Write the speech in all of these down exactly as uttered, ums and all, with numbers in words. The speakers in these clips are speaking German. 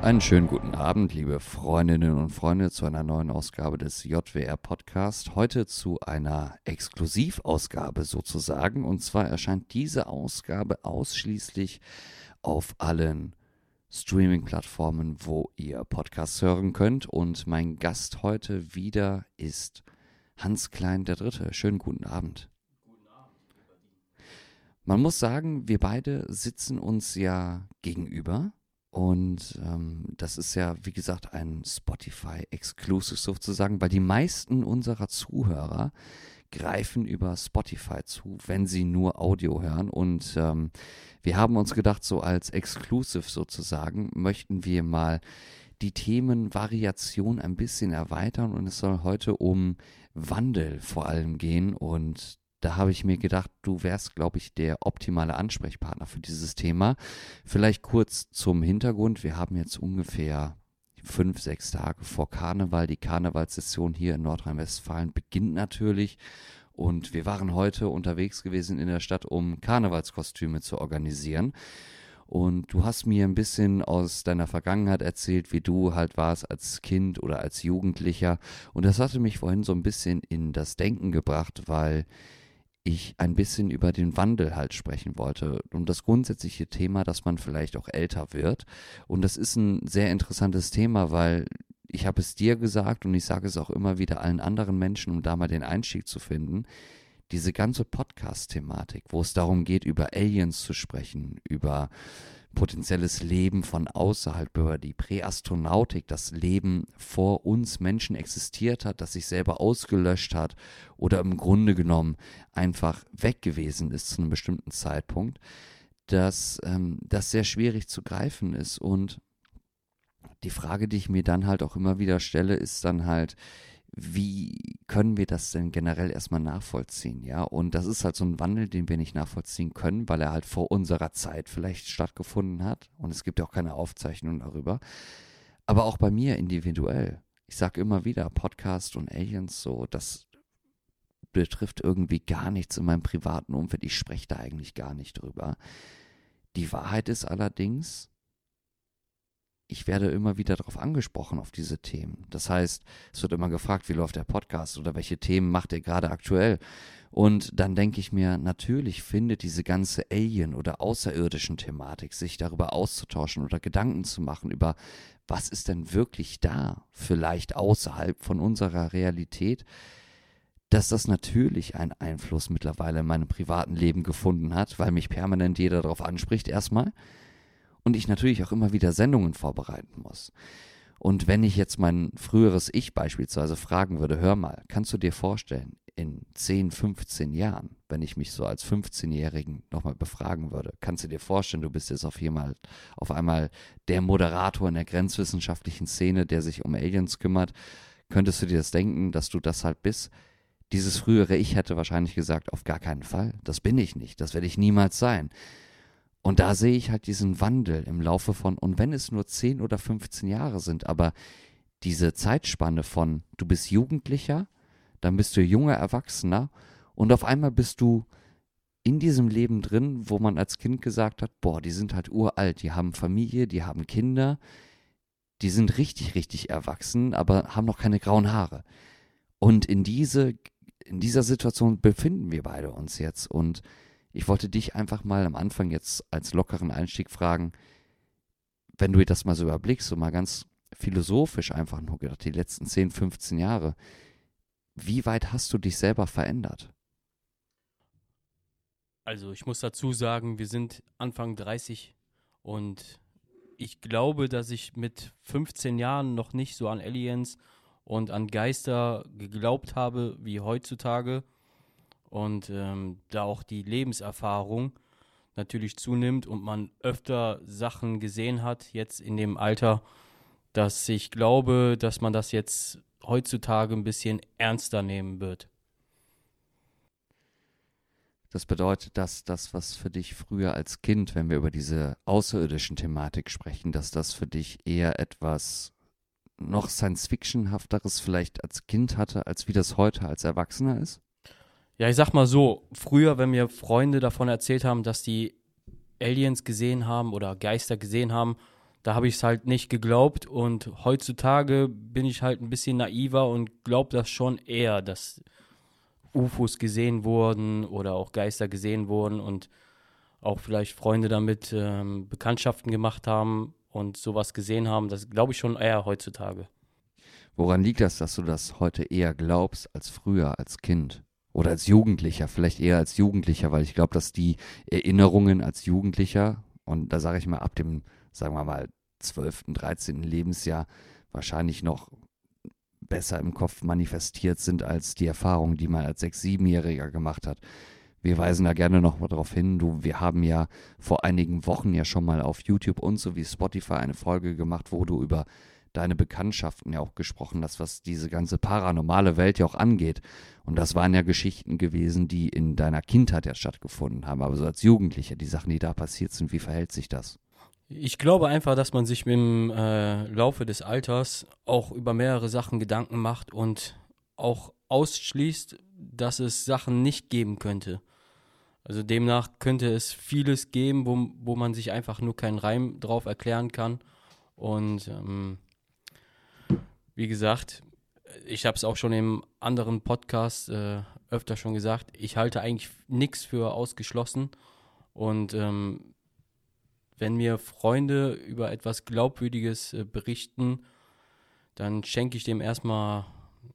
Einen schönen guten Abend, liebe Freundinnen und Freunde, zu einer neuen Ausgabe des J W R Podcast. Heute zu einer Exklusivausgabe sozusagen. Und zwar erscheint diese Ausgabe ausschließlich auf allen Streaming-Plattformen, wo ihr Podcasts hören könnt. Und mein Gast heute wieder ist Hans Klein der Dritte. Schönen guten Abend. Guten Abend, lieber Dien. Man muss sagen, wir beide sitzen uns ja gegenüber. Und ähm, das ist ja, wie gesagt, ein Spotify-Exclusive sozusagen, weil die meisten unserer Zuhörer greifen über Spotify zu, wenn sie nur Audio hören. Und ähm, wir haben uns gedacht, so als Exclusive sozusagen, möchten wir mal die Themenvariation ein bisschen erweitern. Und es soll heute um Wandel vor allem gehen. Und da habe ich mir gedacht, du wärst, glaube ich, der optimale Ansprechpartner für dieses Thema. Vielleicht kurz zum Hintergrund. Wir haben jetzt ungefähr fünf, sechs Tage vor Karneval. Die Karnevalssession hier in Nordrhein-Westfalen beginnt natürlich. Und wir waren heute unterwegs gewesen in der Stadt, um Karnevalskostüme zu organisieren. Und du hast mir ein bisschen aus deiner Vergangenheit erzählt, wie du halt warst als Kind oder als Jugendlicher. Und das hatte mich vorhin so ein bisschen in das Denken gebracht, weil ich ein bisschen über den Wandel halt sprechen wollte, um das grundsätzliche Thema, dass man vielleicht auch älter wird. Und das ist ein sehr interessantes Thema, weil ich habe es dir gesagt und ich sage es auch immer wieder allen anderen Menschen, um da mal den Einstieg zu finden, diese ganze Podcast-Thematik, wo es darum geht, über Aliens zu sprechen, über potenzielles Leben von außerhalb, über die Präastronautik, das Leben vor uns Menschen existiert hat, das sich selber ausgelöscht hat oder im Grunde genommen einfach weg gewesen ist zu einem bestimmten Zeitpunkt, dass ähm, das sehr schwierig zu greifen ist. Und die Frage, die ich mir dann halt auch immer wieder stelle, ist dann halt, wie können wir das denn generell erstmal nachvollziehen, ja? Und das ist halt so ein Wandel, den wir nicht nachvollziehen können, weil er halt vor unserer Zeit vielleicht stattgefunden hat. Und es gibt ja auch keine Aufzeichnung darüber. Aber auch bei mir individuell. Ich sage immer wieder, Podcast und Aliens, so, das betrifft irgendwie gar nichts in meinem privaten Umfeld. Ich spreche da eigentlich gar nicht drüber. Die Wahrheit ist allerdings, ich werde immer wieder darauf angesprochen, auf diese Themen. Das heißt, es wird immer gefragt, wie läuft der Podcast oder welche Themen macht ihr gerade aktuell? Und dann denke ich mir, natürlich findet diese ganze Alien- oder außerirdischen Thematik, sich darüber auszutauschen oder Gedanken zu machen über, was ist denn wirklich da, vielleicht außerhalb von unserer Realität, dass das natürlich einen Einfluss mittlerweile in meinem privaten Leben gefunden hat, weil mich permanent jeder darauf anspricht erstmal. Und ich natürlich auch immer wieder Sendungen vorbereiten muss. Und wenn ich jetzt mein früheres Ich beispielsweise fragen würde, hör mal, kannst du dir vorstellen, in zehn, fünfzehn Jahren, wenn ich mich so als fünfzehnjährigen nochmal befragen würde, kannst du dir vorstellen, du bist jetzt auf einmal, auf einmal der Moderator in der grenzwissenschaftlichen Szene, der sich um Aliens kümmert, könntest du dir das denken, dass du das halt bist? Dieses frühere Ich hätte wahrscheinlich gesagt, auf gar keinen Fall, das bin ich nicht, das werde ich niemals sein. Und da sehe ich halt diesen Wandel im Laufe von, und wenn es nur zehn oder fünfzehn Jahre sind, aber diese Zeitspanne von, du bist Jugendlicher, dann bist du junger Erwachsener und auf einmal bist du in diesem Leben drin, wo man als Kind gesagt hat, boah, die sind halt uralt, die haben Familie, die haben Kinder, die sind richtig, richtig erwachsen, aber haben noch keine grauen Haare. Und in diese, in dieser Situation befinden wir beide uns jetzt. Und ich wollte dich einfach mal am Anfang jetzt als lockeren Einstieg fragen, wenn du dir das mal so überblickst, so mal ganz philosophisch einfach nur gedacht, die letzten zehn, fünfzehn Jahre, wie weit hast du dich selber verändert? Also ich muss dazu sagen, wir sind Anfang dreißig und ich glaube, dass ich mit fünfzehn Jahren noch nicht so an Aliens und an Geister geglaubt habe wie heutzutage. Und ähm, da auch die Lebenserfahrung natürlich zunimmt und man öfter Sachen gesehen hat, jetzt in dem Alter, dass ich glaube, dass man das jetzt heutzutage ein bisschen ernster nehmen wird. Das bedeutet, dass das, was für dich früher als Kind, wenn wir über diese außerirdischen Thematik sprechen, dass das für dich eher etwas noch Science-Fiction-hafteres vielleicht als Kind hatte, als wie das heute als Erwachsener ist? Ja, ich sag mal so, früher, wenn mir Freunde davon erzählt haben, dass die Aliens gesehen haben oder Geister gesehen haben, da habe ich es halt nicht geglaubt und heutzutage bin ich halt ein bisschen naiver und glaube das schon eher, dass U F Os gesehen wurden oder auch Geister gesehen wurden und auch vielleicht Freunde damit ähm, Bekanntschaften gemacht haben und sowas gesehen haben. Das glaube ich schon eher heutzutage. Woran liegt das, dass du das heute eher glaubst als früher, als Kind? Oder als Jugendlicher, vielleicht eher als Jugendlicher, weil ich glaube, dass die Erinnerungen als Jugendlicher, und da sage ich mal ab dem, sagen wir mal, zwölften, dreizehnten Lebensjahr wahrscheinlich noch besser im Kopf manifestiert sind als die Erfahrungen, die man als sechs-, siebenjähriger gemacht hat. Wir weisen da gerne noch mal darauf hin, du, wir haben ja vor einigen Wochen ja schon mal auf YouTube und so wie Spotify eine Folge gemacht, wo du über deine Bekanntschaften ja auch gesprochen hast, was diese ganze paranormale Welt ja auch angeht. Und das waren ja Geschichten gewesen, die in deiner Kindheit ja stattgefunden haben. Aber so als Jugendlicher, die Sachen, die da passiert sind, wie verhält sich das? Ich glaube einfach, dass man sich im äh, Laufe des Alters auch über mehrere Sachen Gedanken macht und auch ausschließt, dass es Sachen nicht geben könnte. Also demnach könnte es vieles geben, wo, wo man sich einfach nur keinen Reim drauf erklären kann. Und ähm, wie gesagt, ich habe es auch schon im anderen Podcast äh, öfter schon gesagt, ich halte eigentlich nichts für ausgeschlossen. Und ähm, wenn mir Freunde über etwas Glaubwürdiges äh, berichten, dann schenke ich dem erstmal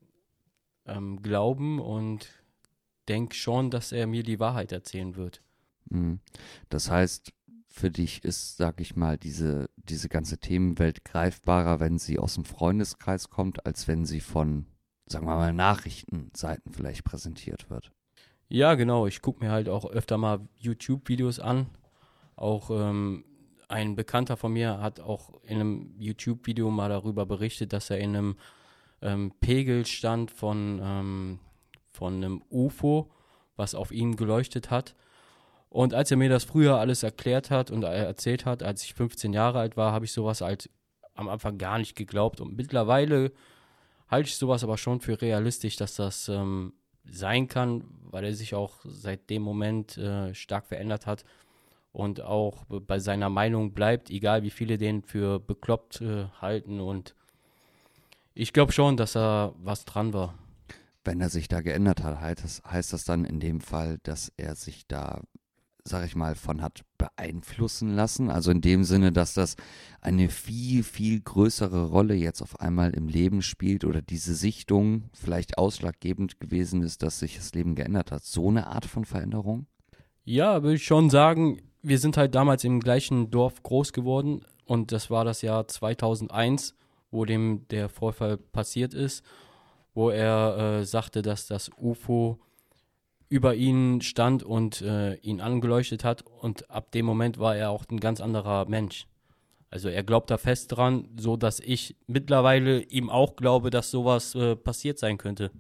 ähm, Glauben und denke schon, dass er mir die Wahrheit erzählen wird. Mhm. Das heißt, für dich ist, sag ich mal, diese, diese ganze Themenwelt greifbarer, wenn sie aus dem Freundeskreis kommt, als wenn sie von, sagen wir mal, Nachrichtenseiten vielleicht präsentiert wird. Ja, genau. Ich gucke mir halt auch öfter mal YouTube-Videos an. Auch ähm, ein Bekannter von mir hat auch in einem YouTube-Video mal darüber berichtet, dass er in einem ähm, Pegel stand von, ähm, von einem U F O, was auf ihn geleuchtet hat. Und als er mir das früher alles erklärt hat und erzählt hat, als ich fünfzehn Jahre alt war, habe ich sowas halt am Anfang gar nicht geglaubt. Und mittlerweile halte ich sowas aber schon für realistisch, dass das ähm, sein kann, weil er sich auch seit dem Moment äh, stark verändert hat und auch bei seiner Meinung bleibt, egal wie viele den für bekloppt äh, halten. Und ich glaube schon, dass da was dran war. Wenn er sich da geändert hat, heißt das, heißt das dann in dem Fall, dass er sich da, sag ich mal, von hat beeinflussen lassen? Also in dem Sinne, dass das eine viel, viel größere Rolle jetzt auf einmal im Leben spielt oder diese Sichtung vielleicht ausschlaggebend gewesen ist, dass sich das Leben geändert hat. So eine Art von Veränderung? Ja, würde ich schon sagen. Wir sind halt damals im gleichen Dorf groß geworden und das war das Jahr zweitausendeins, wo dem der Vorfall passiert ist, wo er äh, sagte, dass das U F O über ihn stand und äh, ihn angeleuchtet hat und ab dem Moment war er auch ein ganz anderer Mensch. Also er glaubt da fest dran, so dass ich mittlerweile ihm auch glaube, dass sowas äh, passiert sein könnte.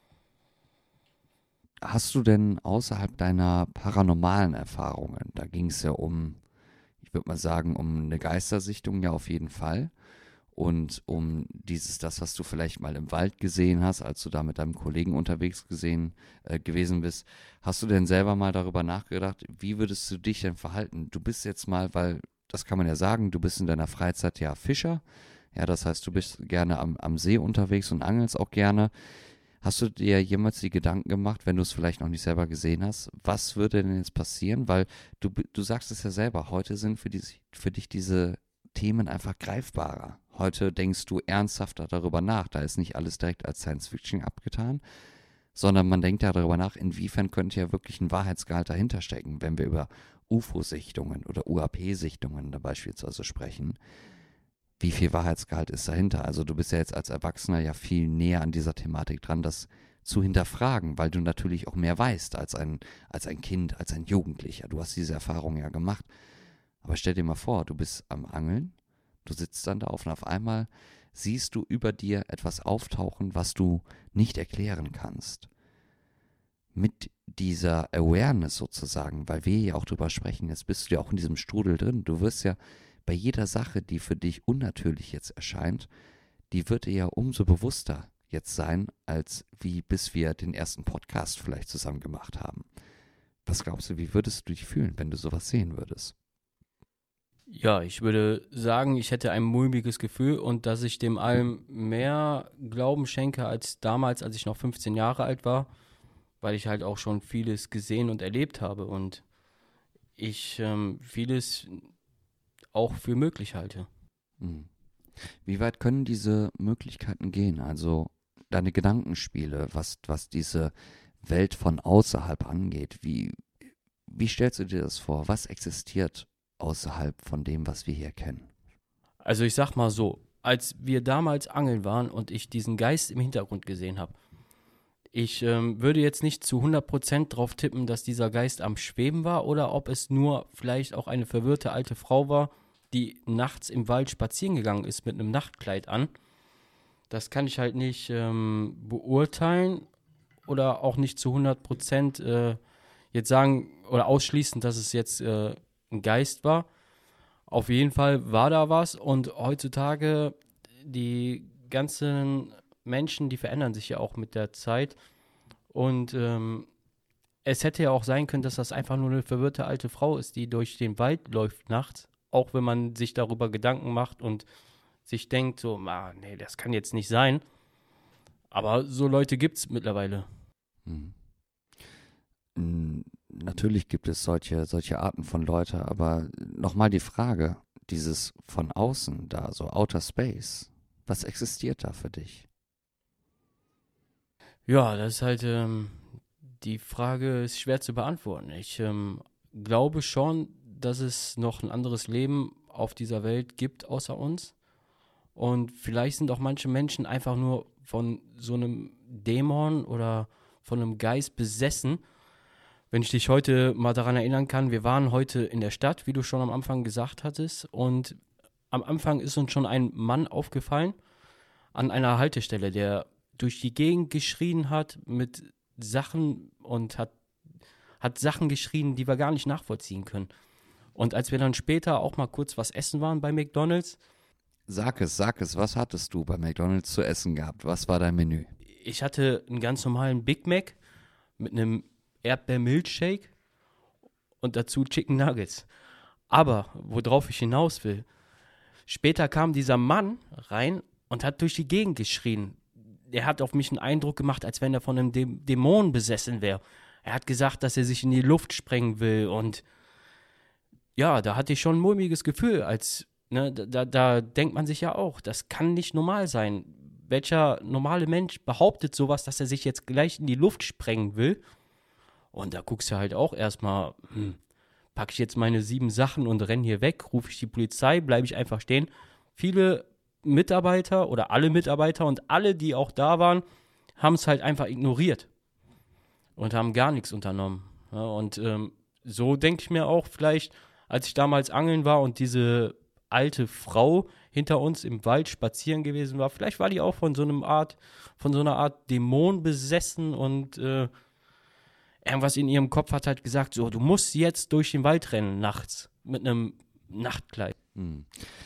Hast du denn außerhalb deiner paranormalen Erfahrungen, da ging es ja um, ich würde mal sagen, um eine Geistersichtung ja auf jeden Fall und um dieses, das, was du vielleicht mal im Wald gesehen hast, als du da mit deinem Kollegen unterwegs gesehen äh, gewesen bist, hast du denn selber mal darüber nachgedacht, wie würdest du dich denn verhalten? Du bist jetzt mal, weil, das kann man ja sagen, du bist in deiner Freizeit ja Fischer, ja, das heißt, du bist gerne am, am See unterwegs und angelst auch gerne. Hast du dir jemals die Gedanken gemacht, wenn du es vielleicht noch nicht selber gesehen hast, was würde denn jetzt passieren? Weil du, du sagst es ja selber, heute sind für, die, für dich diese Themen einfach greifbarer. Heute denkst du ernsthafter darüber nach. Da ist nicht alles direkt als Science-Fiction abgetan, sondern man denkt ja darüber nach, inwiefern könnte ja wirklich ein Wahrheitsgehalt dahinter stecken, wenn wir über U F O-Sichtungen oder U A P-Sichtungen da beispielsweise sprechen. Wie viel Wahrheitsgehalt ist dahinter? Also du bist ja jetzt als Erwachsener ja viel näher an dieser Thematik dran, das zu hinterfragen, weil du natürlich auch mehr weißt als ein, als ein Kind, als ein Jugendlicher. Du hast diese Erfahrung ja gemacht. Aber stell dir mal vor, du bist am Angeln, du sitzt dann da auf und auf einmal siehst du über dir etwas auftauchen, was du nicht erklären kannst. Mit dieser Awareness sozusagen, weil wir ja auch drüber sprechen, jetzt bist du ja auch in diesem Strudel drin. Du wirst ja bei jeder Sache, die für dich unnatürlich jetzt erscheint, die wird dir ja umso bewusster jetzt sein, als wie bis wir den ersten Podcast vielleicht zusammen gemacht haben. Was glaubst du, wie würdest du dich fühlen, wenn du sowas sehen würdest? Ja, ich würde sagen, ich hätte ein mulmiges Gefühl und dass ich dem allem mehr Glauben schenke als damals, als ich noch fünfzehn Jahre alt war, weil ich halt auch schon vieles gesehen und erlebt habe und ich ähm, vieles auch für möglich halte. Hm. Wie weit können diese Möglichkeiten gehen? Also deine Gedankenspiele, was, was diese Welt von außerhalb angeht. Wie, wie stellst du dir das vor? Was existiert außerhalb von dem, was wir hier kennen? Also ich sag mal so, als wir damals angeln waren und ich diesen Geist im Hintergrund gesehen habe, ich ähm, würde jetzt nicht zu hundert Prozent drauf tippen, dass dieser Geist am Schweben war oder ob es nur vielleicht auch eine verwirrte alte Frau war, die nachts im Wald spazieren gegangen ist mit einem Nachtkleid an. Das kann ich halt nicht ähm, beurteilen oder auch nicht zu hundert Prozent äh, jetzt sagen oder ausschließen, dass es jetzt äh, ein Geist war. Auf jeden Fall war da was und heutzutage die ganzen Menschen, die verändern sich ja auch mit der Zeit und ähm, es hätte ja auch sein können, dass das einfach nur eine verwirrte alte Frau ist, die durch den Wald läuft nachts, auch wenn man sich darüber Gedanken macht und sich denkt so, ah, nee, das kann jetzt nicht sein. Aber so Leute gibt es mittlerweile. Hm. N- Natürlich gibt es solche, solche Arten von Leute, aber nochmal die Frage, dieses von außen da, so Outer Space, was existiert da für dich? Ja, das ist halt, ähm, die Frage ist schwer zu beantworten. Ich ähm, glaube schon, dass es noch ein anderes Leben auf dieser Welt gibt außer uns. Und vielleicht sind auch manche Menschen einfach nur von so einem Dämon oder von einem Geist besessen. Wenn ich dich heute mal daran erinnern kann, wir waren heute in der Stadt, wie du schon am Anfang gesagt hattest. Und am Anfang ist uns schon ein Mann aufgefallen an einer Haltestelle, der durch die Gegend geschrien hat mit Sachen und hat, hat Sachen geschrien, die wir gar nicht nachvollziehen können. Und als wir dann später auch mal kurz was essen waren bei McDonald's, Sag es, sag es, was hattest du bei McDonald's zu essen gehabt? Was war dein Menü? ich hatte einen ganz normalen Big Mac mit einem Erdbeer-Milkshake und dazu Chicken Nuggets. Aber worauf ich hinaus will, später kam dieser Mann rein und hat durch die Gegend geschrien. Er hat auf mich einen Eindruck gemacht, als wenn er von einem Dä- Dämon besessen wäre. Er hat gesagt, dass er sich in die Luft sprengen will und ja, da hatte ich schon ein mulmiges Gefühl, als, ne, da, da, da denkt man sich ja auch, das kann nicht normal sein. Welcher normale Mensch behauptet sowas, dass er sich jetzt gleich in die Luft sprengen will? Und da guckst du halt auch erstmal, hm, packe ich jetzt meine sieben Sachen und renne hier weg, rufe ich die Polizei, bleibe ich einfach stehen. Viele Mitarbeiter oder alle Mitarbeiter und alle, die auch da waren, haben es halt einfach ignoriert und haben gar nichts unternommen. Ja, und ähm, so denke ich mir auch vielleicht, als ich damals angeln war und diese alte Frau hinter uns im Wald spazieren gewesen war, vielleicht war die auch von so einem Art, von so einer Art Dämon besessen und äh, irgendwas in ihrem Kopf hat halt gesagt, so, du musst jetzt durch den Wald rennen nachts mit einem Nachtkleid. Hm.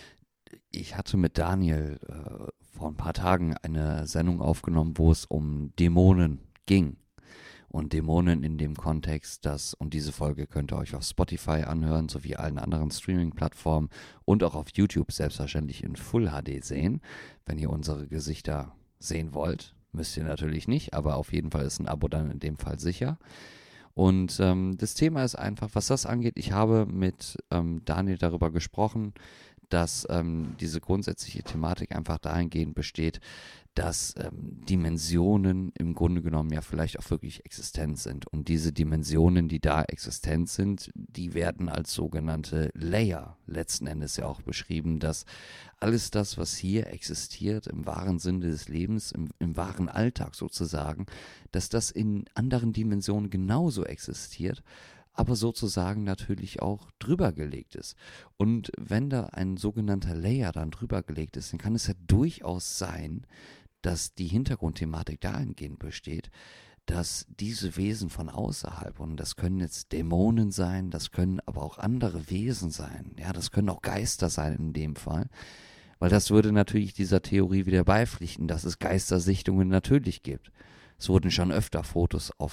Ich hatte mit Daniel äh, vor ein paar Tagen eine Sendung aufgenommen, wo es um Dämonen ging. Und Dämonen in dem Kontext, dass, und diese Folge könnt ihr euch auf Spotify anhören, sowie allen anderen Streaming-Plattformen und auch auf YouTube selbstverständlich in Full H D sehen. Wenn ihr unsere Gesichter sehen wollt, müsst ihr natürlich nicht, aber auf jeden Fall ist ein Abo dann in dem Fall sicher. Und ähm, das Thema ist einfach, was das angeht, ich habe mit ähm, Daniel darüber gesprochen, dass ähm, diese grundsätzliche Thematik einfach dahingehend besteht, dass ähm, Dimensionen im Grunde genommen ja vielleicht auch wirklich existent sind. Und diese Dimensionen, die da existent sind, die werden als sogenannte Layer letzten Endes ja auch beschrieben, dass alles das, was hier existiert, im wahren Sinne des Lebens, im, im wahren Alltag sozusagen, dass das in anderen Dimensionen genauso existiert, aber sozusagen natürlich auch drüber gelegt ist. Und wenn da ein sogenannter Layer dann drüber gelegt ist, dann kann es ja durchaus sein, dass die Hintergrundthematik dahingehend besteht, dass diese Wesen von außerhalb, und das können jetzt Dämonen sein, das können aber auch andere Wesen sein, ja, das können auch Geister sein in dem Fall, weil das würde natürlich dieser Theorie wieder beipflichten, dass es Geistersichtungen natürlich gibt. Es wurden schon öfter Fotos auf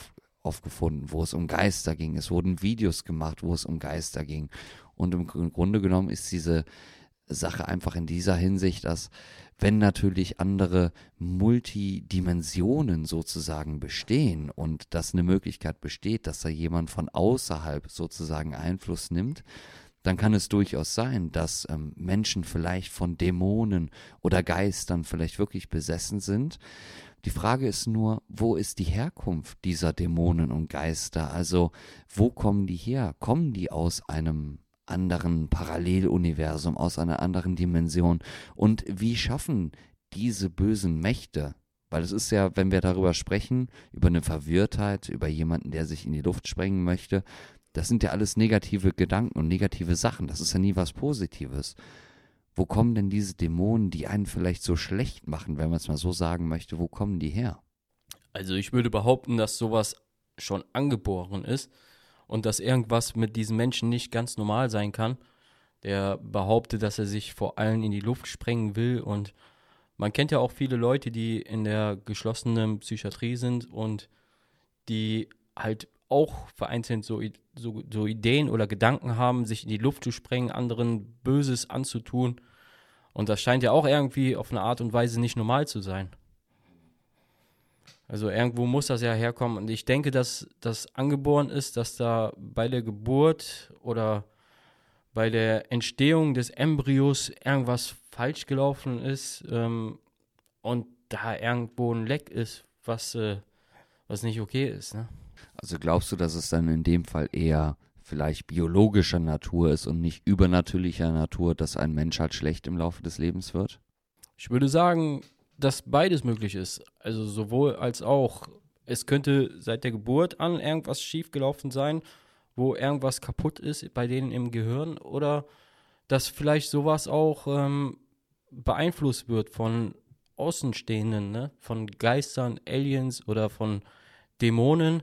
aufgefunden, wo es um Geister ging. Es wurden Videos gemacht, wo es um Geister ging. Und im Grunde genommen ist diese Sache einfach in dieser Hinsicht, dass wenn natürlich andere Multidimensionen sozusagen bestehen und dass eine Möglichkeit besteht, dass da jemand von außerhalb sozusagen Einfluss nimmt, dann kann es durchaus sein, dass ähm, Menschen vielleicht von Dämonen oder Geistern vielleicht wirklich besessen sind. Die Frage ist nur, wo ist die Herkunft dieser Dämonen und Geister? Also wo kommen die her? Kommen die aus einem anderen Paralleluniversum, aus einer anderen Dimension? Und wie schaffen diese bösen Mächte, weil es ist ja, wenn wir darüber sprechen, über eine Verwirrtheit, über jemanden, der sich in die Luft sprengen möchte, das sind ja alles negative Gedanken und negative Sachen, das ist ja nie was Positives. Wo kommen denn diese Dämonen, die einen vielleicht so schlecht machen, wenn man es mal so sagen möchte, wo kommen die her? Also ich würde behaupten, dass sowas schon angeboren ist und dass irgendwas mit diesem Menschen nicht ganz normal sein kann, der behauptet, dass er sich vor allen in die Luft sprengen will. Und man kennt ja auch viele Leute, die in der geschlossenen Psychiatrie sind und die halt auch vereinzelt so, so, so Ideen oder Gedanken haben, sich in die Luft zu sprengen, anderen Böses anzutun. Und das scheint ja auch irgendwie auf eine Art und Weise nicht normal zu sein. Also irgendwo muss das ja herkommen. Und ich denke, dass das angeboren ist, dass da bei der Geburt oder bei der Entstehung des Embryos irgendwas falsch gelaufen ist ähm, und da irgendwo ein Leck ist, was, äh, was nicht okay ist. Ne? Also glaubst du, dass es dann in dem Fall eher vielleicht biologischer Natur ist und nicht übernatürlicher Natur, dass ein Mensch halt schlecht im Laufe des Lebens wird? Ich würde sagen, dass beides möglich ist. Also sowohl als auch. Es könnte seit der Geburt an irgendwas schiefgelaufen sein, wo irgendwas kaputt ist bei denen im Gehirn, oder dass vielleicht sowas auch ähm, beeinflusst wird von Außenstehenden, ne? Von Geistern, Aliens oder von Dämonen.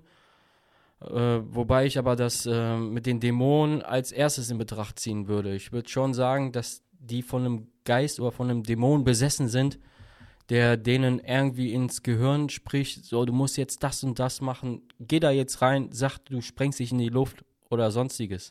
Äh, wobei ich aber das äh, mit den Dämonen als erstes in Betracht ziehen würde. Ich würde schon sagen, dass die von einem Geist oder von einem Dämon besessen sind, der denen irgendwie ins Gehirn spricht, so, du musst jetzt das und das machen, geh da jetzt rein, sag, du sprengst dich in die Luft oder sonstiges.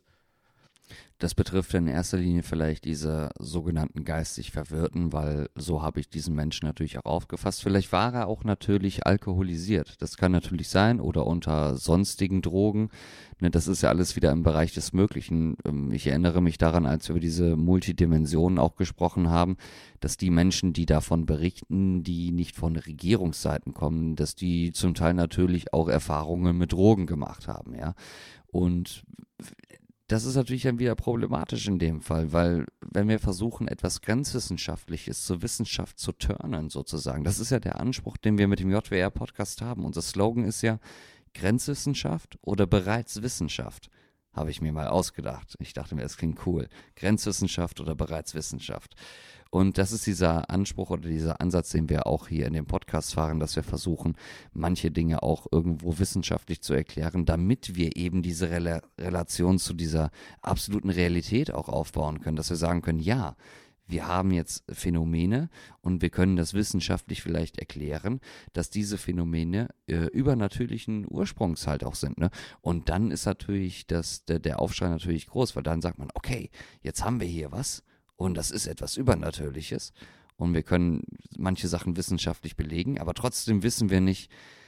Das betrifft in erster Linie vielleicht diese sogenannten geistig Verwirrten, weil so habe ich diesen Menschen natürlich auch aufgefasst. Vielleicht war er auch natürlich alkoholisiert. Das kann natürlich sein oder unter sonstigen Drogen. Ne, das ist ja alles wieder im Bereich des Möglichen. Ich erinnere mich daran, als wir über diese Multidimensionen auch gesprochen haben, dass die Menschen, die davon berichten, die nicht von Regierungsseiten kommen, dass die zum Teil natürlich auch Erfahrungen mit Drogen gemacht haben, ja. Und das ist natürlich dann wieder problematisch in dem Fall, weil wenn wir versuchen, etwas Grenzwissenschaftliches zur Wissenschaft zu turnen sozusagen, das ist ja der Anspruch, den wir mit dem J W R-Podcast haben. Unser Slogan ist ja Grenzwissenschaft oder bereits Wissenschaft, habe ich mir mal ausgedacht. Ich dachte mir, das klingt cool. Grenzwissenschaft oder bereits Wissenschaft. Und das ist dieser Anspruch oder dieser Ansatz, den wir auch hier in dem Podcast fahren, dass wir versuchen, manche Dinge auch irgendwo wissenschaftlich zu erklären, damit wir eben diese Rel- Relation zu dieser absoluten Realität auch aufbauen können, dass wir sagen können, ja, wir haben jetzt Phänomene und wir können das wissenschaftlich vielleicht erklären, dass diese Phänomene äh, übernatürlichen Ursprungs halt auch sind. Ne? Und dann ist natürlich das, der, der Aufschrei natürlich groß, weil dann sagt man, okay, jetzt haben wir hier was. Und das ist etwas Übernatürliches. Und wir können manche Sachen wissenschaftlich belegen, aber trotzdem wissen wir nicht,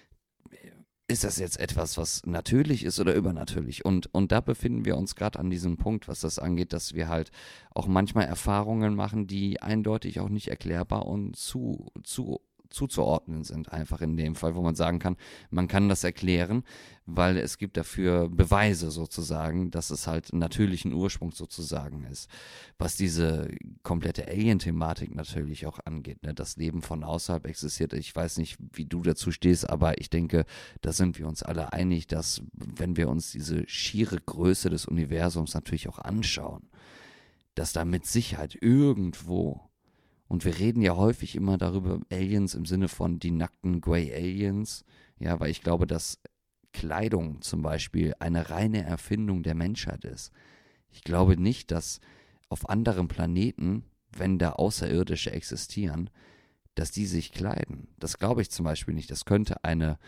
ist das jetzt etwas, was natürlich ist oder übernatürlich? Und, und da befinden wir uns gerade an diesem Punkt, was das angeht, dass wir halt auch manchmal Erfahrungen machen, die eindeutig auch nicht erklärbar und zu, zu zuzuordnen sind, einfach in dem Fall, wo man sagen kann, man kann das erklären, weil es gibt dafür Beweise sozusagen, dass es halt natürlichen Ursprung sozusagen ist. Was diese komplette Alien-Thematik natürlich auch angeht, ne? Das Leben von außerhalb existiert. Ich weiß nicht, wie du dazu stehst, aber ich denke, da sind wir uns alle einig, dass wenn wir uns diese schiere Größe des Universums natürlich auch anschauen, dass da mit Sicherheit irgendwo, und wir reden ja häufig immer darüber, Aliens im Sinne von die nackten Grey Aliens, ja, weil ich glaube, dass Kleidung zum Beispiel eine reine Erfindung der Menschheit ist. Ich glaube nicht, dass auf anderen Planeten, wenn da Außerirdische existieren, dass die sich kleiden. Das glaube ich zum Beispiel nicht. Das könnte eine,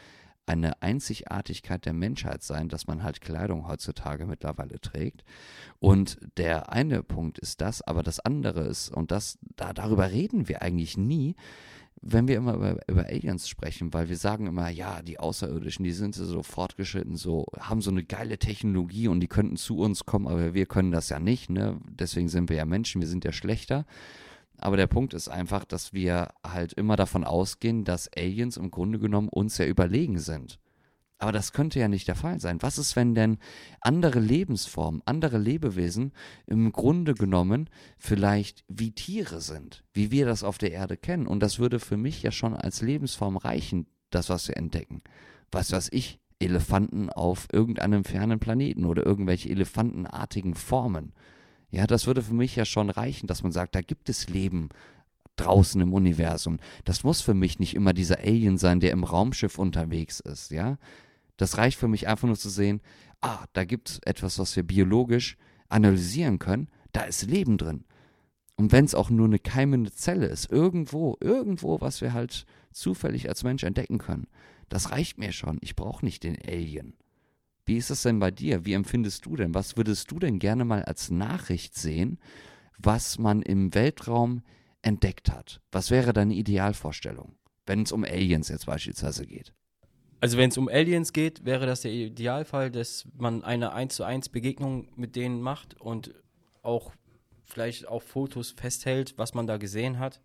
eine Einzigartigkeit der Menschheit sein, dass man halt Kleidung heutzutage mittlerweile trägt. Und der eine Punkt ist das, aber das andere ist, und das, da, darüber reden wir eigentlich nie, wenn wir immer über, über Aliens sprechen, weil wir sagen immer, ja, die Außerirdischen, die sind so fortgeschritten, so, haben so eine geile Technologie und die könnten zu uns kommen, aber wir können das ja nicht, ne? Deswegen sind wir ja Menschen, wir sind ja schlechter. Aber der Punkt ist einfach, dass wir halt immer davon ausgehen, dass Aliens im Grunde genommen uns ja überlegen sind. Aber das könnte ja nicht der Fall sein. Was ist, wenn denn andere Lebensformen, andere Lebewesen im Grunde genommen vielleicht wie Tiere sind, wie wir das auf der Erde kennen? Und das würde für mich ja schon als Lebensform reichen, das, was wir entdecken. Was weiß ich, Elefanten auf irgendeinem fernen Planeten oder irgendwelche elefantenartigen Formen. Ja, das würde für mich ja schon reichen, dass man sagt, da gibt es Leben draußen im Universum. Das muss für mich nicht immer dieser Alien sein, der im Raumschiff unterwegs ist, ja. Das reicht für mich einfach nur zu sehen, ah, da gibt es etwas, was wir biologisch analysieren können, da ist Leben drin. Und wenn es auch nur eine keimende Zelle ist, irgendwo, irgendwo, was wir halt zufällig als Mensch entdecken können, das reicht mir schon. Ich brauche nicht den Alien. Wie ist es denn bei dir? Wie empfindest du denn? Was würdest du denn gerne mal als Nachricht sehen, was man im Weltraum entdeckt hat? Was wäre deine Idealvorstellung, wenn es um Aliens jetzt beispielsweise geht? Also wenn es um Aliens geht, wäre das der Idealfall, dass man eine eins zu eins Begegnung mit denen macht und auch vielleicht auf Fotos festhält, was man da gesehen hat.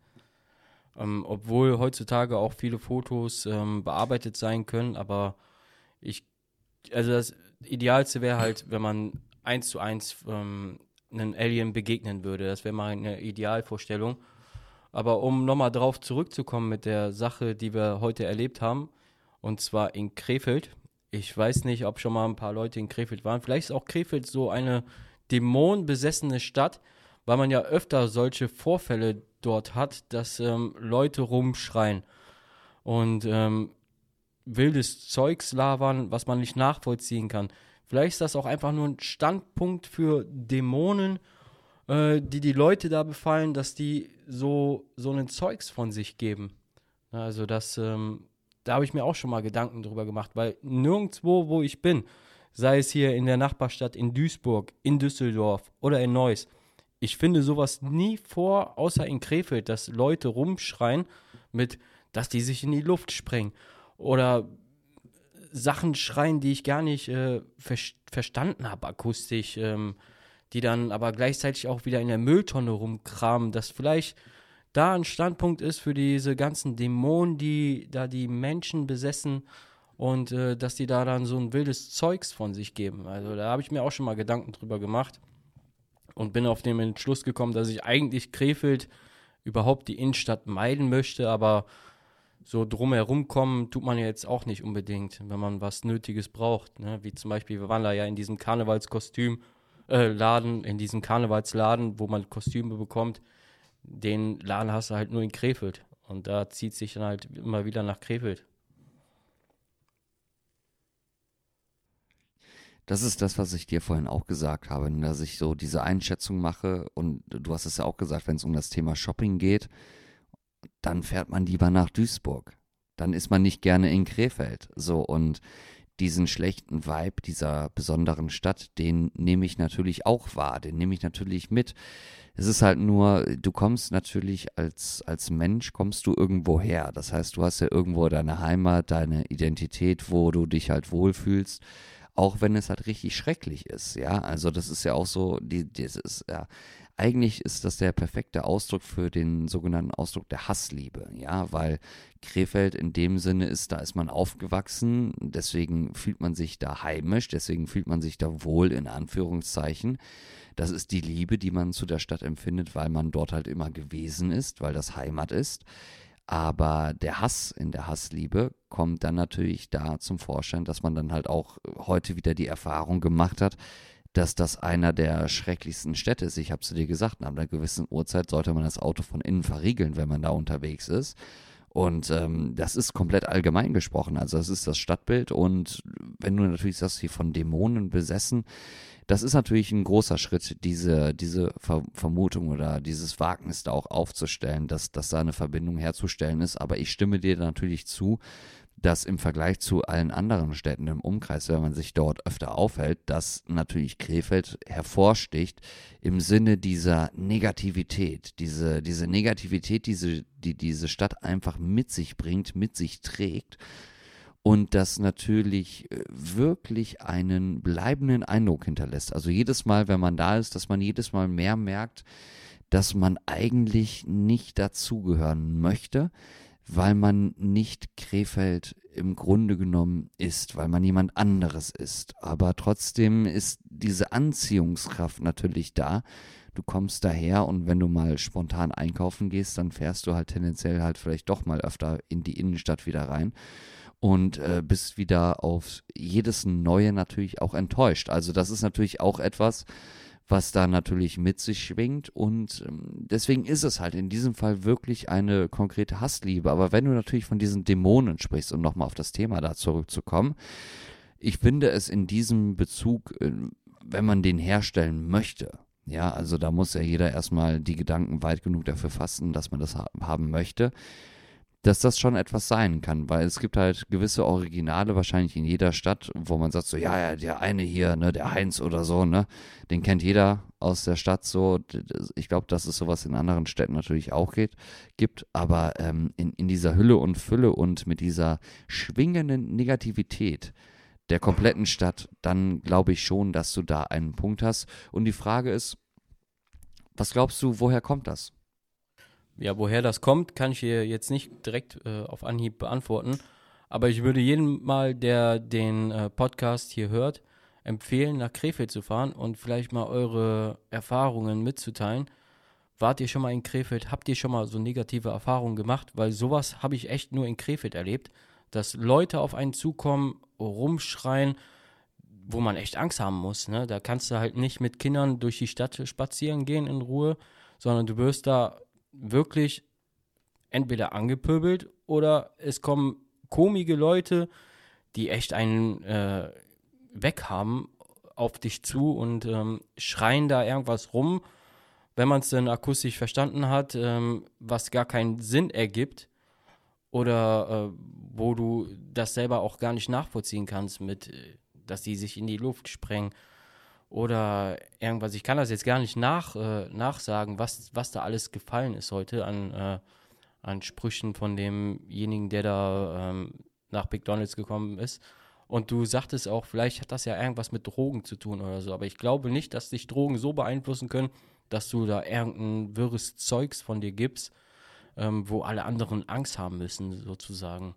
Ähm, obwohl heutzutage auch viele Fotos ähm, bearbeitet sein können, aber ich, also das Idealste wäre halt, wenn man eins zu eins ähm, einen Alien begegnen würde. Das wäre mal eine Idealvorstellung. Aber um nochmal drauf zurückzukommen mit der Sache, die wir heute erlebt haben, und zwar in Krefeld. Ich weiß nicht, ob schon mal ein paar Leute in Krefeld waren. Vielleicht ist auch Krefeld so eine dämonenbesessene Stadt, weil man ja öfter solche Vorfälle dort hat, dass ähm, Leute rumschreien und ähm, wildes Zeugs labern, was man nicht nachvollziehen kann. Vielleicht ist das auch einfach nur ein Standpunkt für Dämonen, äh, die die Leute da befallen, dass die so, so einen Zeugs von sich geben. Also das... Ähm, Da habe ich mir auch schon mal Gedanken drüber gemacht, weil nirgendwo, wo ich bin, sei es hier in der Nachbarstadt in Duisburg, in Düsseldorf oder in Neuss, ich finde sowas nie vor, außer in Krefeld, dass Leute rumschreien mit, dass die sich in die Luft sprengen oder Sachen schreien, die ich gar nicht äh, ver- verstanden habe akustisch, ähm, die dann aber gleichzeitig auch wieder in der Mülltonne rumkramen, dass vielleicht da ein Standpunkt ist für diese ganzen Dämonen, die da die Menschen besessen und äh, dass die da dann so ein wildes Zeugs von sich geben. Also da habe ich mir auch schon mal Gedanken drüber gemacht und bin auf den Entschluss gekommen, dass ich eigentlich Krefeld überhaupt die Innenstadt meiden möchte, aber so drumherum kommen tut man ja jetzt auch nicht unbedingt, wenn man was Nötiges braucht, ne? Wie zum Beispiel, wir waren da ja in diesem Karnevalskostüm äh, Laden, in diesem Karnevalsladen, wo man Kostüme bekommt. Den Laden hast du halt nur in Krefeld. Und da zieht sich dann halt immer wieder nach Krefeld. Das ist das, was ich dir vorhin auch gesagt habe, dass ich so diese Einschätzung mache. Und du hast es ja auch gesagt, wenn es um das Thema Shopping geht, dann fährt man lieber nach Duisburg. Dann ist man nicht gerne in Krefeld. So, und diesen schlechten Vibe dieser besonderen Stadt, den nehme ich natürlich auch wahr, den nehme ich natürlich mit. Es ist halt nur, du kommst natürlich als, als Mensch, kommst du irgendwo her. Das heißt, du hast ja irgendwo deine Heimat, deine Identität, wo du dich halt wohlfühlst, auch wenn es halt richtig schrecklich ist, ja. Also das ist ja auch so, die, das ist, ja, eigentlich ist das der perfekte Ausdruck für den sogenannten Ausdruck der Hassliebe, ja, weil Krefeld in dem Sinne ist, da ist man aufgewachsen, deswegen fühlt man sich da heimisch, deswegen fühlt man sich da wohl, in Anführungszeichen. Das ist die Liebe, die man zu der Stadt empfindet, weil man dort halt immer gewesen ist, weil das Heimat ist. Aber der Hass in der Hassliebe kommt dann natürlich da zum Vorschein, dass man dann halt auch heute wieder die Erfahrung gemacht hat, dass das einer der schrecklichsten Städte ist. Ich habe es dir gesagt, nach einer gewissen Uhrzeit sollte man das Auto von innen verriegeln, wenn man da unterwegs ist. Und ähm, das ist komplett allgemein gesprochen. Also das ist das Stadtbild. Und wenn du natürlich sagst, hier von Dämonen besessen, das ist natürlich ein großer Schritt, diese, diese Ver- Vermutung oder dieses Wagnis da auch aufzustellen, dass, dass da eine Verbindung herzustellen ist. Aber ich stimme dir natürlich zu, dass im Vergleich zu allen anderen Städten im Umkreis, wenn man sich dort öfter aufhält, dass natürlich Krefeld hervorsticht im Sinne dieser Negativität, diese, diese Negativität, diese, die diese Stadt einfach mit sich bringt, mit sich trägt und das natürlich wirklich einen bleibenden Eindruck hinterlässt. Also jedes Mal, wenn man da ist, dass man jedes Mal mehr merkt, dass man eigentlich nicht dazugehören möchte, weil man nicht Krefeld im Grunde genommen ist, weil man jemand anderes ist. Aber trotzdem ist diese Anziehungskraft natürlich da. Du kommst daher und wenn du mal spontan einkaufen gehst, dann fährst du halt tendenziell halt vielleicht doch mal öfter in die Innenstadt wieder rein und äh, bist wieder auf jedes Neue natürlich auch enttäuscht. Also das ist natürlich auch etwas, was da natürlich mit sich schwingt und ähm, deswegen ist es halt in diesem Fall wirklich eine konkrete Hassliebe. Aber wenn du natürlich von diesen Dämonen sprichst, um nochmal auf das Thema da zurückzukommen, ich finde es in diesem Bezug, äh, wenn man den herstellen möchte, ja, also da muss ja jeder erstmal die Gedanken weit genug dafür fassen, dass man das ha- haben möchte, dass das schon etwas sein kann, weil es gibt halt gewisse Originale wahrscheinlich in jeder Stadt, wo man sagt so, ja, ja, der eine hier, ne, der Heinz oder so, ne, den kennt jeder aus der Stadt so. Ich glaube, dass es sowas in anderen Städten natürlich auch geht, gibt, aber ähm, in, in dieser Hülle und Fülle und mit dieser schwingenden Negativität der kompletten Stadt, dann glaube ich schon, dass du da einen Punkt hast. Und die Frage ist, was glaubst du, woher kommt das? Ja, woher das kommt, kann ich hier jetzt nicht direkt äh, auf Anhieb beantworten. Aber ich würde jedem mal, der den äh, Podcast hier hört, empfehlen, nach Krefeld zu fahren und vielleicht mal eure Erfahrungen mitzuteilen. Wart ihr schon mal in Krefeld? Habt ihr schon mal so negative Erfahrungen gemacht? Weil sowas habe ich echt nur in Krefeld erlebt, dass Leute auf einen zukommen, rumschreien, wo man echt Angst haben muss. Ne? Da kannst du halt nicht mit Kindern durch die Stadt spazieren gehen in Ruhe, sondern du wirst da wirklich entweder angepöbelt oder es kommen komische Leute, die echt einen äh, weghaben auf dich zu und ähm, schreien da irgendwas rum, wenn man es dann akustisch verstanden hat, ähm, was gar keinen Sinn ergibt oder äh, wo du das selber auch gar nicht nachvollziehen kannst mit, äh, dass die sich in die Luft sprengen oder irgendwas. Ich kann das jetzt gar nicht nach, äh, nachsagen, was, was da alles gefallen ist heute an, äh, an Sprüchen von demjenigen, der da ähm, nach McDonald's gekommen ist. Und du sagtest auch, vielleicht hat das ja irgendwas mit Drogen zu tun oder so, aber ich glaube nicht, dass dich Drogen so beeinflussen können, dass du da irgendein wirres Zeugs von dir gibst, ähm, wo alle anderen Angst haben müssen, sozusagen.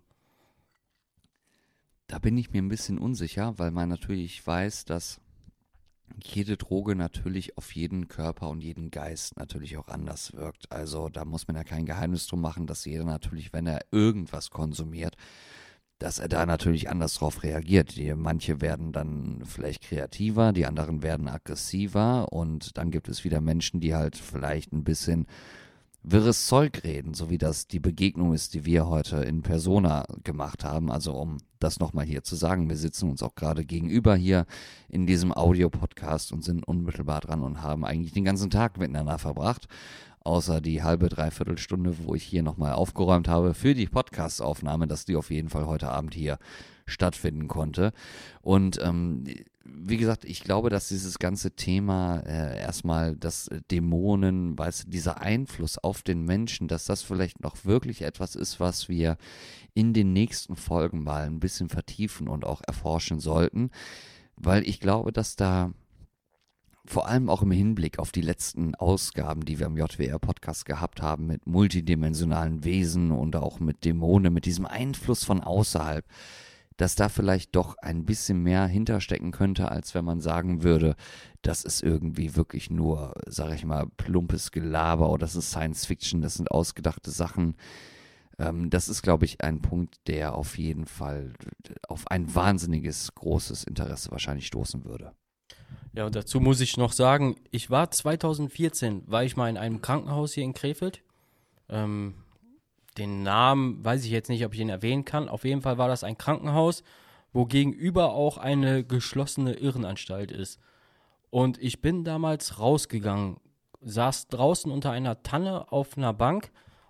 Da bin ich mir ein bisschen unsicher, weil man natürlich weiß, dass jede Droge natürlich auf jeden Körper und jeden Geist natürlich auch anders wirkt. Also da muss man ja kein Geheimnis drum machen, dass jeder natürlich, wenn er irgendwas konsumiert, dass er da natürlich anders drauf reagiert. Die, manche werden dann vielleicht kreativer, die anderen werden aggressiver und dann gibt es wieder Menschen, die halt vielleicht ein bisschen wirres Zeug reden, so wie das die Begegnung ist, die wir heute in Persona gemacht haben. Also um das nochmal hier zu sagen, wir sitzen uns auch gerade gegenüber hier in diesem Audio-Podcast und sind unmittelbar dran und haben eigentlich den ganzen Tag miteinander verbracht, außer die halbe, dreiviertel Stunde, wo ich hier nochmal aufgeräumt habe für die Podcast-Aufnahme, dass die auf jeden Fall heute Abend hier stattfinden konnte. Und ähm, wie gesagt, ich glaube, dass dieses ganze Thema äh, erstmal das Dämonen, weißt du, dieser Einfluss auf den Menschen, dass das vielleicht noch wirklich etwas ist, was wir in den nächsten Folgen mal ein bisschen vertiefen und auch erforschen sollten, weil ich glaube, dass da vor allem auch im Hinblick auf die letzten Ausgaben, die wir im J W R-Podcast gehabt haben, mit multidimensionalen Wesen und auch mit Dämonen, mit diesem Einfluss von außerhalb, dass da vielleicht doch ein bisschen mehr hinterstecken könnte, als wenn man sagen würde, das ist irgendwie wirklich nur, sag ich mal, plumpes Gelaber oder das ist Science Fiction, das sind ausgedachte Sachen. Ähm, das ist, glaube ich, ein Punkt, der auf jeden Fall auf ein wahnsinniges, großes Interesse wahrscheinlich stoßen würde. Ja, und dazu muss ich noch sagen, ich war zwanzig vierzehn, war ich mal in einem Krankenhaus hier in Krefeld. Ähm, den Namen weiß ich jetzt nicht, ob ich ihn erwähnen kann. Auf jeden Fall war das ein Krankenhaus, wo gegenüber auch eine geschlossene Irrenanstalt ist. Und ich bin damals rausgegangen, saß draußen unter einer Tanne auf einer Bank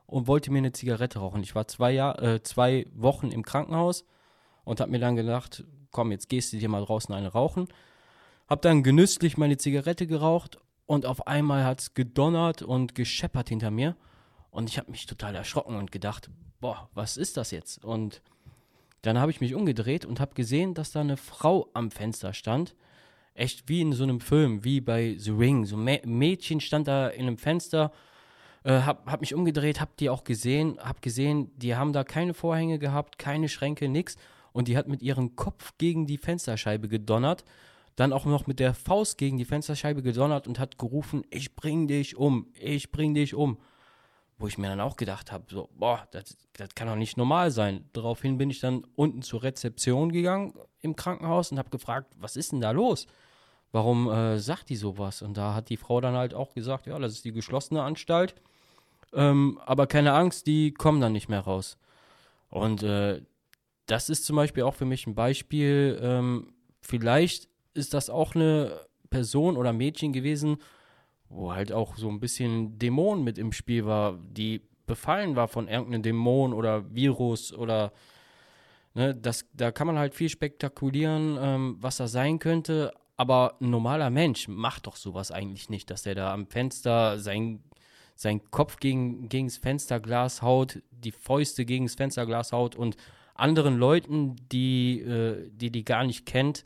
und wollte mir eine Zigarette rauchen. Ich war zwei, Jahr, äh, zwei Wochen im Krankenhaus und habe mir dann gedacht, komm, jetzt gehst du dir mal draußen eine rauchen. Hab dann genüsslich meine Zigarette geraucht und auf einmal hat es gedonnert und gescheppert hinter mir. Und ich habe mich total erschrocken und gedacht, boah, was ist das jetzt? Und dann habe ich mich umgedreht und habe gesehen, dass da eine Frau am Fenster stand. Echt wie in so einem Film, wie bei The Ring. So ein Mädchen stand da in einem Fenster, äh, hab, hab mich umgedreht, hab die auch gesehen, hab gesehen, die haben da keine Vorhänge gehabt, keine Schränke, nix. Und die hat mit ihrem Kopf gegen die Fensterscheibe gedonnert, dann auch noch mit der Faust gegen die Fensterscheibe gedonnert und hat gerufen, ich bring dich um, ich bring dich um. Wo ich mir dann auch gedacht habe, so, boah, das, das kann doch nicht normal sein. Daraufhin bin ich dann unten zur Rezeption gegangen im Krankenhaus und habe gefragt, was ist denn da los? Warum äh, sagt die sowas? Und da hat die Frau dann halt auch gesagt, ja, das ist die geschlossene Anstalt, ähm, aber keine Angst, die kommen dann nicht mehr raus. Und äh, das ist zum Beispiel auch für mich ein Beispiel, ähm, vielleicht ist das auch eine Person oder Mädchen gewesen, wo halt auch so ein bisschen Dämon mit im Spiel war, die befallen war von irgendeinem Dämon oder Virus oder, ne, das, da kann man halt viel spekulieren, ähm, was das sein könnte, aber ein normaler Mensch macht doch sowas eigentlich nicht, dass der da am Fenster sein, seinen Kopf gegen, gegen das Fensterglas haut, die Fäuste gegen das Fensterglas haut und anderen Leuten, die, äh, die die gar nicht kennt,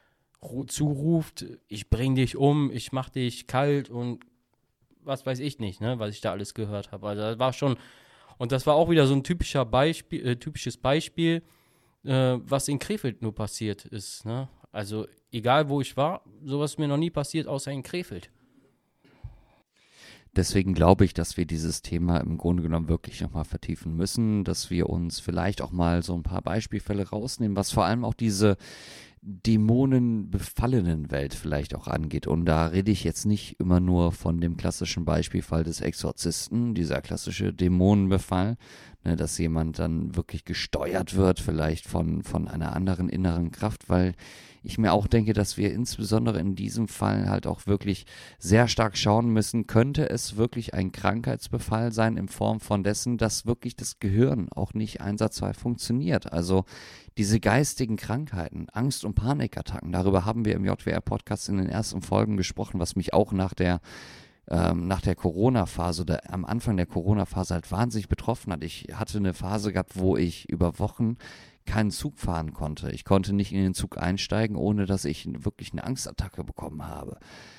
zuruft, ich bring dich um, ich mach dich kalt und was weiß ich nicht, ne, was ich da alles gehört habe. Also das war schon, und das war auch wieder so ein typischer Beispiel, äh, typisches Beispiel, äh, was in Krefeld nur passiert ist, ne. Also egal wo ich war, sowas ist mir noch nie passiert, außer in Krefeld. Deswegen glaube ich, dass wir dieses Thema im Grunde genommen wirklich nochmal vertiefen müssen, dass wir uns vielleicht auch mal so ein paar Beispielfälle rausnehmen, was vor allem auch diese dämonenbefallenen Welt vielleicht auch angeht. Und da rede ich jetzt nicht immer nur von dem klassischen Beispielfall des Exorzisten, dieser klassische Dämonenbefall, ne, dass jemand dann wirklich gesteuert wird, vielleicht von, von einer anderen inneren Kraft, weil ich mir auch denke, dass wir insbesondere in diesem Fall halt auch wirklich sehr stark schauen müssen, könnte es wirklich ein Krankheitsbefall sein in Form von dessen, dass wirklich das Gehirn auch nicht einsatzfrei funktioniert. Also diese geistigen Krankheiten, Angst- und Panikattacken, darüber haben wir im J W R-Podcast in den ersten Folgen gesprochen, was mich auch nach der ähm, nach der Corona-Phase oder am Anfang der Corona-Phase halt wahnsinnig betroffen hat. Ich hatte eine Phase gehabt, wo ich über Wochen keinen Zug fahren konnte. Ich konnte nicht in den Zug einsteigen, ohne dass ich wirklich eine Angstattacke bekommen habe.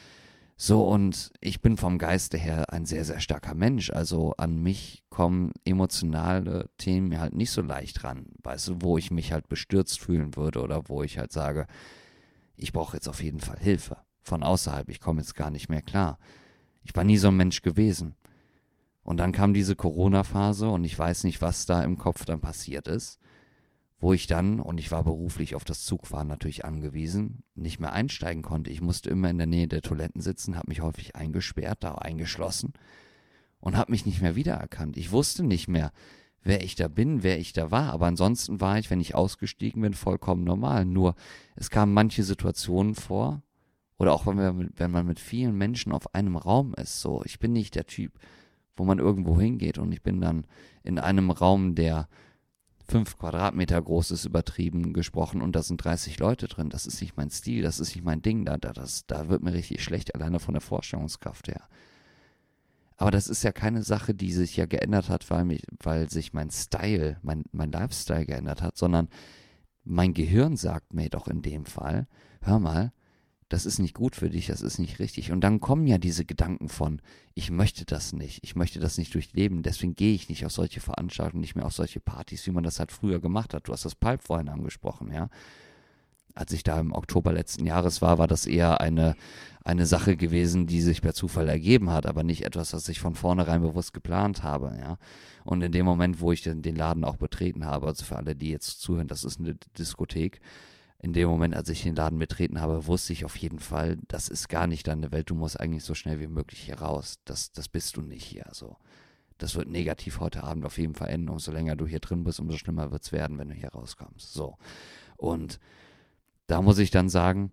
So, und ich bin vom Geiste her ein sehr, sehr starker Mensch. Also an mich kommen emotionale Themen mir halt nicht so leicht ran. Weißt du, wo ich mich halt bestürzt fühlen würde oder wo ich halt sage, ich brauche jetzt auf jeden Fall Hilfe von außerhalb. Ich komme jetzt gar nicht mehr klar. Ich war nie so ein Mensch gewesen. Und dann kam diese Corona-Phase und ich weiß nicht, was da im Kopf dann passiert ist, wo ich dann, und ich war beruflich auf das Zugfahren natürlich angewiesen, nicht mehr einsteigen konnte. Ich musste immer in der Nähe der Toiletten sitzen, habe mich häufig eingesperrt, da eingeschlossen und habe mich nicht mehr wiedererkannt. Ich wusste nicht mehr, wer ich da bin, wer ich da war, aber ansonsten war ich, wenn ich ausgestiegen bin, vollkommen normal. Nur es kamen manche Situationen vor, oder auch wenn, wir, wenn man mit vielen Menschen auf einem Raum ist, so, ich bin nicht der Typ, wo man irgendwo hingeht und ich bin dann in einem Raum, der fünf Quadratmeter groß ist, übertrieben gesprochen, und da sind dreißig Leute drin. Das ist nicht mein Stil, das ist nicht mein Ding. Da, da, das, da wird mir richtig schlecht, alleine von der Vorstellungskraft her. Aber das ist ja keine Sache, die sich ja geändert hat, weil, mich, weil sich mein Style, mein, mein Lifestyle geändert hat, sondern mein Gehirn sagt mir doch in dem Fall, hör mal, das ist nicht gut für dich, das ist nicht richtig. Und dann kommen ja diese Gedanken von, ich möchte das nicht, ich möchte das nicht durchleben, deswegen gehe ich nicht auf solche Veranstaltungen, nicht mehr auf solche Partys, wie man das halt früher gemacht hat. Du hast das Pipe vorhin angesprochen, ja. Als ich da im Oktober letzten Jahres war, war das eher eine, eine Sache gewesen, die sich per Zufall ergeben hat, aber nicht etwas, was ich von vornherein bewusst geplant habe, ja. Und in dem Moment, wo ich den, den Laden auch betreten habe, also für alle, die jetzt zuhören, das ist eine Diskothek. In dem Moment, als ich den Laden betreten habe, wusste ich auf jeden Fall, das ist gar nicht deine Welt, du musst eigentlich so schnell wie möglich hier raus. Das, das bist du nicht hier. Also, das wird negativ heute Abend auf jeden Fall enden. Umso länger du hier drin bist, umso schlimmer wird es werden, wenn du hier rauskommst. So. Und da muss ich dann sagen,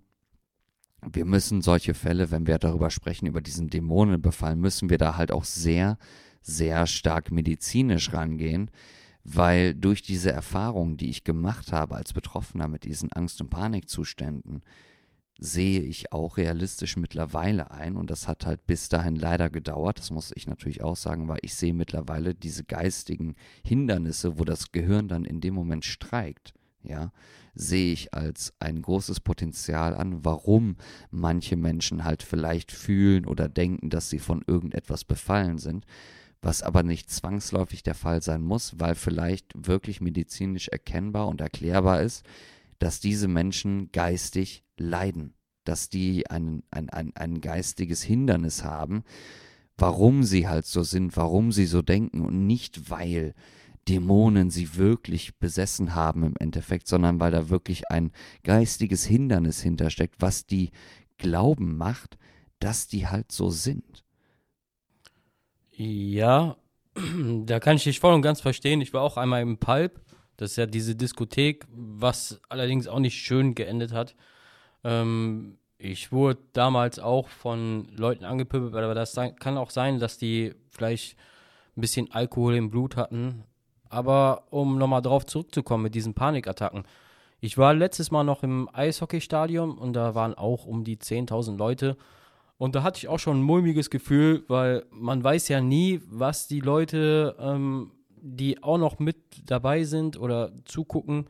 wir müssen solche Fälle, wenn wir darüber sprechen, über diesen Dämonenbefall, müssen wir da halt auch sehr, sehr stark medizinisch rangehen, weil durch diese Erfahrung, die ich gemacht habe als Betroffener mit diesen Angst- und Panikzuständen, sehe ich auch realistisch mittlerweile ein, und das hat halt bis dahin leider gedauert, das muss ich natürlich auch sagen, weil ich sehe mittlerweile diese geistigen Hindernisse, wo das Gehirn dann in dem Moment streikt, ja, sehe ich als ein großes Potenzial an, warum manche Menschen halt vielleicht fühlen oder denken, dass sie von irgendetwas befallen sind, was aber nicht zwangsläufig der Fall sein muss, weil vielleicht wirklich medizinisch erkennbar und erklärbar ist, dass diese Menschen geistig leiden, dass die ein, ein, ein, ein geistiges Hindernis haben, warum sie halt so sind, warum sie so denken, und nicht, weil Dämonen sie wirklich besessen haben im Endeffekt, sondern weil da wirklich ein geistiges Hindernis hintersteckt, was die glauben macht, dass die halt so sind. Ja, da kann ich dich voll und ganz verstehen. Ich war auch einmal im Pulp, das ist ja diese Diskothek, was allerdings auch nicht schön geendet hat. Ähm, ich wurde damals auch von Leuten angepöbelt, aber das sein, kann auch sein, dass die vielleicht ein bisschen Alkohol im Blut hatten. Aber um nochmal drauf zurückzukommen mit diesen Panikattacken. Ich war letztes Mal noch im Eishockeystadion und da waren auch um die zehntausend Leute. Und da hatte ich auch schon ein mulmiges Gefühl, weil man weiß ja nie, was die Leute, ähm, die auch noch mit dabei sind oder zugucken,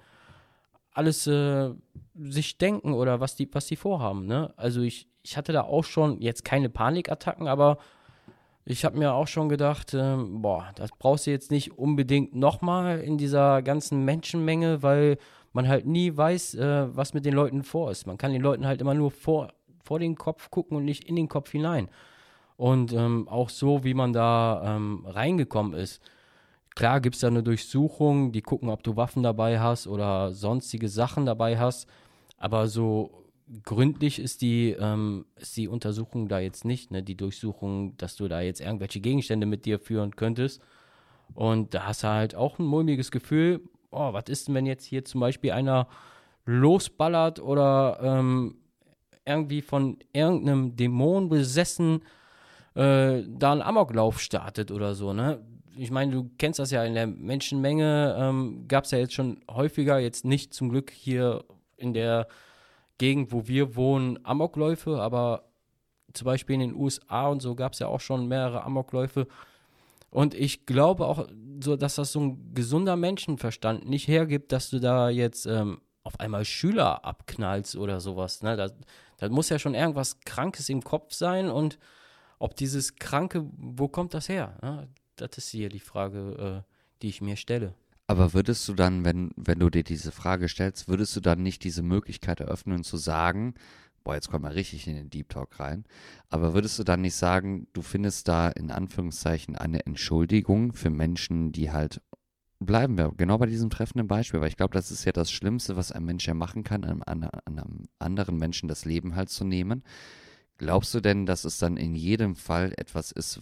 alles äh, sich denken oder was die, was die vorhaben. Ne? Also ich, ich hatte da auch schon jetzt keine Panikattacken, aber ich habe mir auch schon gedacht, ähm, boah, das brauchst du jetzt nicht unbedingt nochmal in dieser ganzen Menschenmenge, weil man halt nie weiß, äh, was mit den Leuten vor ist. Man kann den Leuten halt immer nur vor, vor den Kopf gucken und nicht in den Kopf hinein. Und ähm, auch so, wie man da ähm, reingekommen ist. Klar gibt es da eine Durchsuchung, die gucken, ob du Waffen dabei hast oder sonstige Sachen dabei hast, aber so gründlich ist die, ähm, ist die Untersuchung da jetzt nicht, ne? Die Durchsuchung, dass du da jetzt irgendwelche Gegenstände mit dir führen könntest. Und da hast du halt auch ein mulmiges Gefühl, oh, was ist denn, wenn jetzt hier zum Beispiel einer losballert oder ähm, irgendwie von irgendeinem Dämon besessen äh, da einen Amoklauf startet oder so, ne? Ich meine, du kennst das ja, in der Menschenmenge ähm, gab es ja jetzt schon häufiger, jetzt nicht zum Glück hier in der Gegend, wo wir wohnen, Amokläufe, aber zum Beispiel in den U S A und so gab es ja auch schon mehrere Amokläufe. Und ich glaube auch, so, dass das so ein gesunder Menschenverstand nicht hergibt, dass du da jetzt ähm, auf einmal Schüler abknallst oder sowas. Ne? Da, da muss ja schon irgendwas Krankes im Kopf sein, und ob dieses Kranke, wo kommt das her? Ne? Das ist hier die Frage, äh, die ich mir stelle. Aber würdest du dann, wenn, wenn du dir diese Frage stellst, würdest du dann nicht diese Möglichkeit eröffnen zu sagen, boah, jetzt kommt mal richtig in den Deep Talk rein, aber würdest du dann nicht sagen, du findest da in Anführungszeichen eine Entschuldigung für Menschen, die halt, bleiben wir genau bei diesem treffenden Beispiel, weil ich glaube, das ist ja das Schlimmste, was ein Mensch ja machen kann, einem, einem anderen Menschen das Leben halt zu nehmen. Glaubst du denn, dass es dann in jedem Fall etwas ist,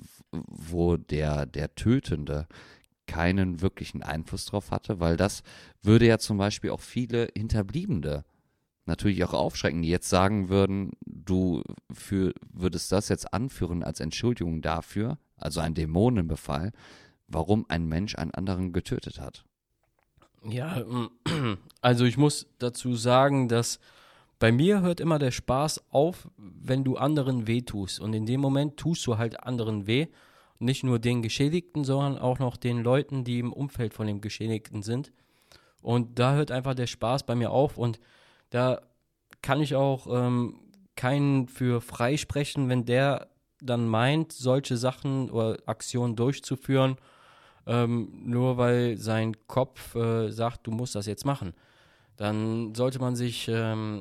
wo der, der Tötende keinen wirklichen Einfluss drauf hatte? Weil das würde ja zum Beispiel auch viele Hinterbliebene natürlich auch aufschrecken, die jetzt sagen würden, du für, würdest das jetzt anführen als Entschuldigung dafür, also ein Dämonenbefall, warum ein Mensch einen anderen getötet hat. Ja, also ich muss dazu sagen, dass bei mir hört immer der Spaß auf, wenn du anderen weh tust. Und in dem Moment tust du halt anderen weh. Nicht nur den Geschädigten, sondern auch noch den Leuten, die im Umfeld von dem Geschädigten sind. Und da hört einfach der Spaß bei mir auf. Und da kann ich auch ähm, keinen für freisprechen, wenn der dann meint, solche Sachen oder Aktionen durchzuführen, ähm, nur weil sein Kopf äh, sagt, du musst das jetzt machen. Dann sollte man sich ähm,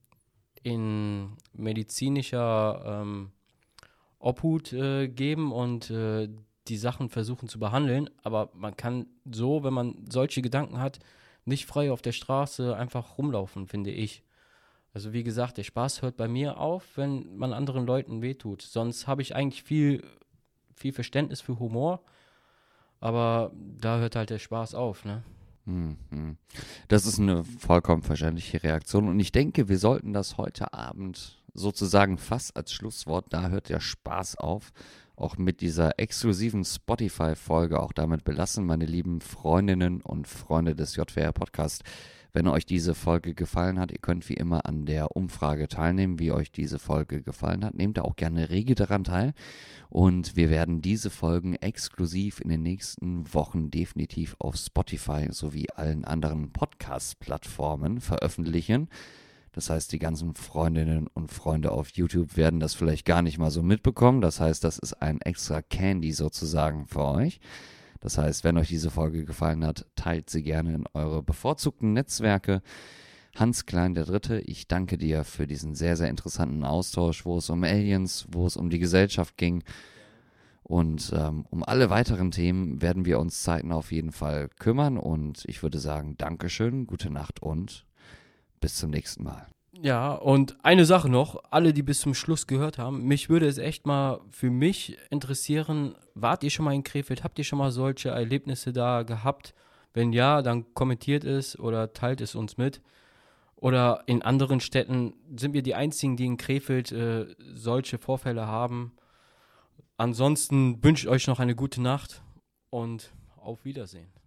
in medizinischer ähm, Obhut äh, geben und äh, die Sachen versuchen zu behandeln. Aber man kann so, wenn man solche Gedanken hat, nicht frei auf der Straße einfach rumlaufen, finde ich. Also wie gesagt, der Spaß hört bei mir auf, wenn man anderen Leuten wehtut. Sonst habe ich eigentlich viel, viel Verständnis für Humor, aber da hört halt der Spaß auf, ne? Mhm. Das ist eine vollkommen verständliche Reaktion und ich denke, wir sollten das heute Abend sozusagen fast als Schlusswort, da hört der Spaß auf, auch mit dieser exklusiven Spotify-Folge auch damit belassen, meine lieben Freundinnen und Freunde des J W R Podcast. Wenn euch diese Folge gefallen hat, ihr könnt wie immer an der Umfrage teilnehmen, wie euch diese Folge gefallen hat. Nehmt da auch gerne rege daran teil. Und wir werden diese Folgen exklusiv in den nächsten Wochen definitiv auf Spotify sowie allen anderen Podcast-Plattformen veröffentlichen. Das heißt, die ganzen Freundinnen und Freunde auf YouTube werden das vielleicht gar nicht mal so mitbekommen. Das heißt, das ist ein extra Candy sozusagen für euch. Das heißt, wenn euch diese Folge gefallen hat, teilt sie gerne in eure bevorzugten Netzwerke. Hans Klein der Dritte, ich danke dir für diesen sehr, sehr interessanten Austausch, wo es um Aliens, wo es um die Gesellschaft ging. Und ähm, um alle weiteren Themen werden wir uns zeitnah auf jeden Fall kümmern. Und ich würde sagen, Dankeschön, gute Nacht und bis zum nächsten Mal. Ja, und eine Sache noch, alle, die bis zum Schluss gehört haben, mich würde es echt mal für mich interessieren, wart ihr schon mal in Krefeld, habt ihr schon mal solche Erlebnisse da gehabt? Wenn ja, dann kommentiert es oder teilt es uns mit. Oder in anderen Städten sind wir die Einzigen, die in Krefeld äh, solche Vorfälle haben. Ansonsten wünsche ich euch noch eine gute Nacht und auf Wiedersehen.